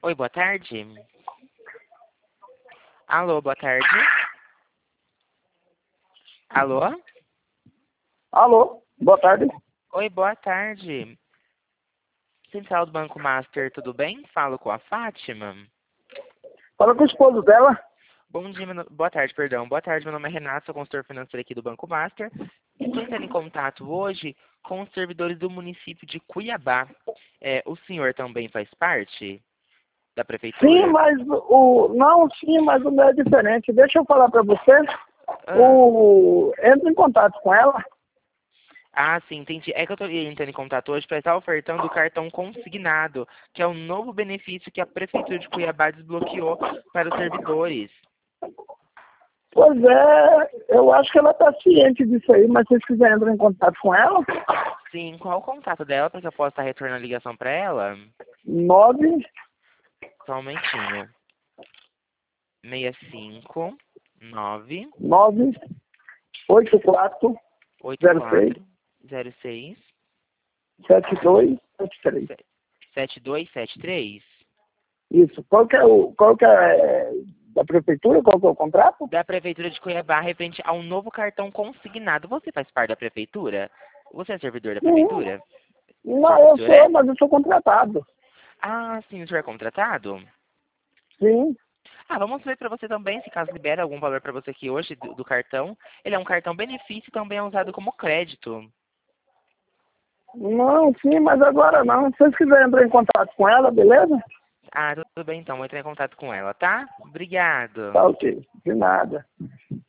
Oi, boa tarde. Alô, boa tarde. Alô? Alô, boa tarde. Oi, boa tarde. Central do Banco Master, tudo bem? Falo com a Fátima. Fala com o esposo dela. Bom dia, boa tarde, perdão. Boa tarde, meu nome é Renato, sou consultor financeiro aqui do Banco Master. Estou entrando em contato hoje com os servidores do município de Cuiabá. O senhor também faz parte da prefeitura? Sim, mas mas o meu é diferente. Deixa eu falar para você. Entra em contato com ela. Ah, sim, entendi. É que eu estou entrando em contato hoje para estar ofertando o cartão consignado, que é um novo benefício que a Prefeitura de Cuiabá desbloqueou para os servidores. Pois é, eu acho que ela está ciente disso aí, mas se vocês quiserem entrar em contato com ela, Sim, qual o contato dela para que eu possa estar retornando a ligação para ela? 9 Só um momentinho. 65 9 984 06 84 06 7273. 7273. Isso. Qual que é da prefeitura? Qual que é o contrato? Da Prefeitura de Cuiabá, referente ao novo cartão consignado. Você faz parte da Prefeitura? Você é servidor da Prefeitura? Não, eu sou, mas eu sou contratado. Ah, sim, o senhor é contratado? Sim. Ah, vamos ver para você também, se caso libera algum valor para você aqui hoje do cartão. Ele é um cartão benefício e também é usado como crédito. Não, sim, mas agora não. Se vocês quiserem entrar em contato com ela, beleza? Ah, tudo bem então, vou entrar em contato com ela, tá? Obrigado. Tá ok. De nada.